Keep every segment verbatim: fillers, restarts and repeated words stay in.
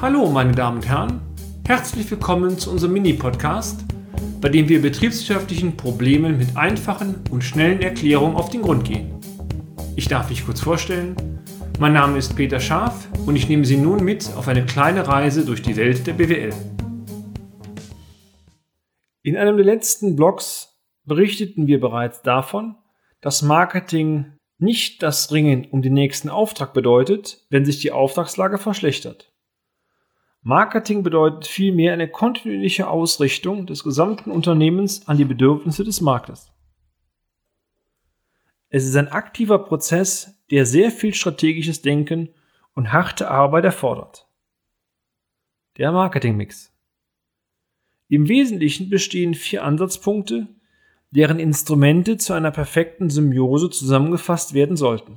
Hallo meine Damen und Herren, herzlich willkommen zu unserem Mini-Podcast, bei dem wir betriebswirtschaftlichen Problemen mit einfachen und schnellen Erklärungen auf den Grund gehen. Ich darf mich kurz vorstellen, mein Name ist Peter Scharf und ich nehme Sie nun mit auf eine kleine Reise durch die Welt der B W L. In einem der letzten Blogs berichteten wir bereits davon, dass Marketing nicht das Ringen um den nächsten Auftrag bedeutet, wenn sich die Auftragslage verschlechtert. Marketing bedeutet vielmehr eine kontinuierliche Ausrichtung des gesamten Unternehmens an die Bedürfnisse des Marktes. Es ist ein aktiver Prozess, der sehr viel strategisches Denken und harte Arbeit erfordert. Der Marketingmix. Im Wesentlichen bestehen vier Ansatzpunkte, deren Instrumente zu einer perfekten Symbiose zusammengefasst werden sollten.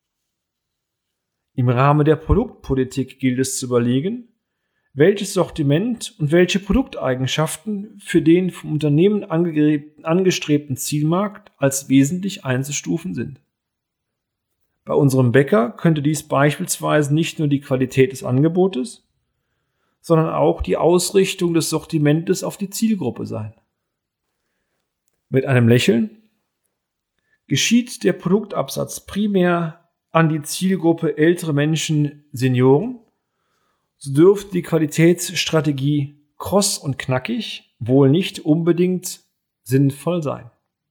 Im Rahmen der Produktpolitik gilt es zu überlegen, welches Sortiment und welche Produkteigenschaften für den vom Unternehmen angestrebten Zielmarkt als wesentlich einzustufen sind. Bei unserem Bäcker könnte dies beispielsweise nicht nur die Qualität des Angebotes, sondern auch die Ausrichtung des Sortimentes auf die Zielgruppe sein. Mit einem Lächeln: Geschieht der Produktabsatz primär an die Zielgruppe ältere Menschen, Senioren, so dürfte die Qualitätsstrategie kross und knackig wohl nicht unbedingt sinnvoll sein.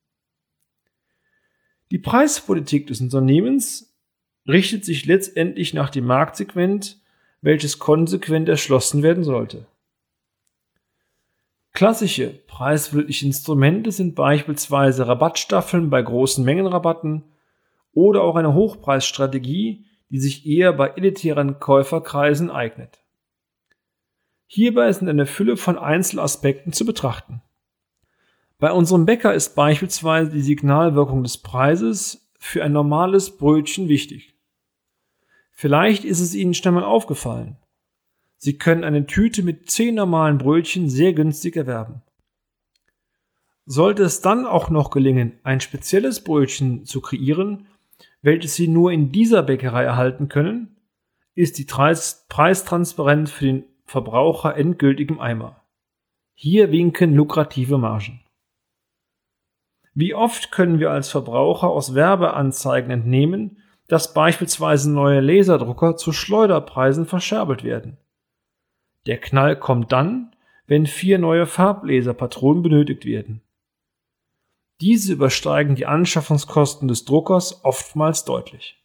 Die Preispolitik des Unternehmens richtet sich letztendlich nach dem Marktsegment, welches konsequent erschlossen werden sollte. Klassische preispolitische Instrumente sind beispielsweise Rabattstaffeln bei großen Mengenrabatten oder auch eine Hochpreisstrategie, die sich eher bei elitären Käuferkreisen eignet. Hierbei sind eine Fülle von Einzelaspekten zu betrachten. Bei unserem Bäcker ist beispielsweise die Signalwirkung des Preises für ein normales Brötchen wichtig. Vielleicht ist es Ihnen schon mal aufgefallen: Sie können eine Tüte mit zehn normalen Brötchen sehr günstig erwerben. Sollte es dann auch noch gelingen, ein spezielles Brötchen zu kreieren, welches Sie nur in dieser Bäckerei erhalten können, ist die Preistransparenz für den Verbraucher endgültig im Eimer. Hier winken lukrative Margen. Wie oft können wir als Verbraucher aus Werbeanzeigen entnehmen, dass beispielsweise neue Laserdrucker zu Schleuderpreisen verscherbelt werden? Der Knall kommt dann, wenn vier neue Farblaserpatronen benötigt werden. Diese übersteigen die Anschaffungskosten des Druckers oftmals deutlich.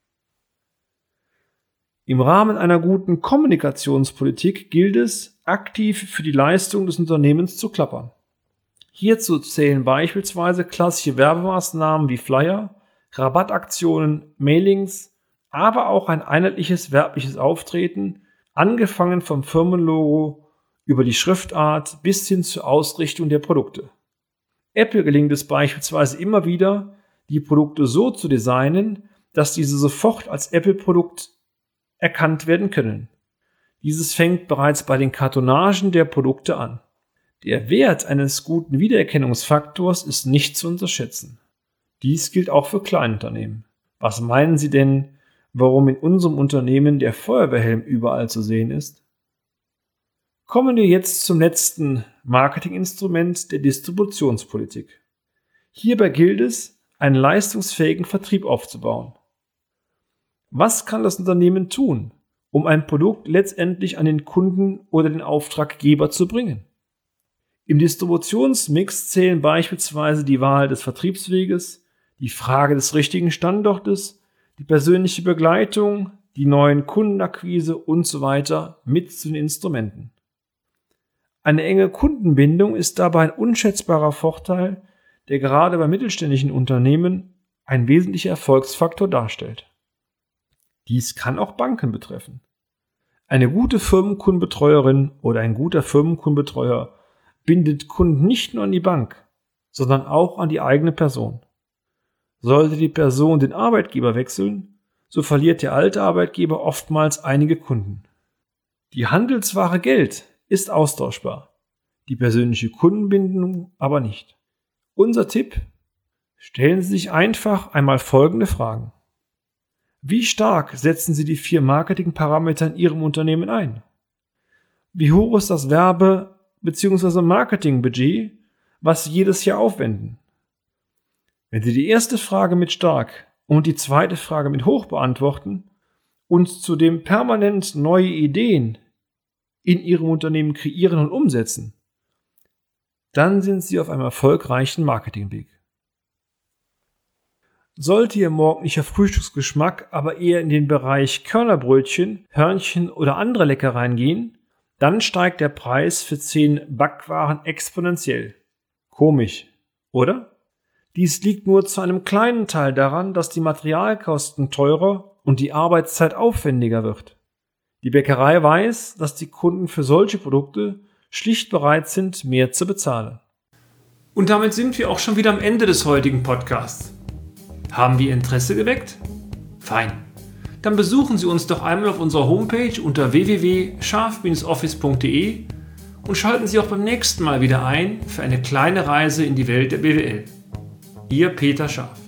Im Rahmen einer guten Kommunikationspolitik gilt es, aktiv für die Leistung des Unternehmens zu klappern. Hierzu zählen beispielsweise klassische Werbemaßnahmen wie Flyer, Rabattaktionen, Mailings, aber auch ein einheitliches werbliches Auftreten, angefangen vom Firmenlogo über die Schriftart bis hin zur Ausrichtung der Produkte. Apple gelingt es beispielsweise immer wieder, die Produkte so zu designen, dass diese sofort als Apple-Produkt erkannt werden können. Dieses fängt bereits bei den Kartonagen der Produkte an. Der Wert eines guten Wiedererkennungsfaktors ist nicht zu unterschätzen. Dies gilt auch für Kleinunternehmen. Was meinen Sie denn, warum in unserem Unternehmen der Feuerwehrhelm überall zu sehen ist? Kommen wir jetzt zum letzten Marketinginstrument der Distributionspolitik. Hierbei gilt es, einen leistungsfähigen Vertrieb aufzubauen. Was kann das Unternehmen tun, um ein Produkt letztendlich an den Kunden oder den Auftraggeber zu bringen? Im Distributionsmix zählen beispielsweise die Wahl des Vertriebsweges, die Frage des richtigen Standortes, die persönliche Begleitung, die neuen Kundenakquise und so weiter mit zu den Instrumenten. Eine enge Kundenbindung ist dabei ein unschätzbarer Vorteil, der gerade bei mittelständischen Unternehmen ein wesentlicher Erfolgsfaktor darstellt. Dies kann auch Banken betreffen. Eine gute Firmenkundenbetreuerin oder ein guter Firmenkundenbetreuer bindet Kunden nicht nur an die Bank, sondern auch an die eigene Person. Sollte die Person den Arbeitgeber wechseln, so verliert der alte Arbeitgeber oftmals einige Kunden. Die Handelsware Geld ist austauschbar, die persönliche Kundenbindung aber nicht. Unser Tipp: Stellen Sie sich einfach einmal folgende Fragen. Wie stark setzen Sie die vier Marketingparameter in Ihrem Unternehmen ein? Wie hoch ist das Werbe- bzw. Marketingbudget, was Sie jedes Jahr aufwenden? Wenn Sie die erste Frage mit stark und die zweite Frage mit hoch beantworten und zudem permanent neue Ideen in Ihrem Unternehmen kreieren und umsetzen, dann sind Sie auf einem erfolgreichen Marketingweg. Sollte Ihr morgendlicher Frühstücksgeschmack aber eher in den Bereich Körnerbrötchen, Hörnchen oder andere Leckereien gehen, dann steigt der Preis für zehn Backwaren exponentiell. Komisch, oder? Dies liegt nur zu einem kleinen Teil daran, dass die Materialkosten teurer und die Arbeitszeit aufwendiger wird. Die Bäckerei weiß, dass die Kunden für solche Produkte schlicht bereit sind, mehr zu bezahlen. Und damit sind wir auch schon wieder am Ende des heutigen Podcasts. Haben wir Interesse geweckt? Fein. Dann besuchen Sie uns doch einmal auf unserer Homepage unter w w w punkt scharf Bindestrich office punkt d e und schalten Sie auch beim nächsten Mal wieder ein für eine kleine Reise in die Welt der B W L. Ihr Peter Scharf.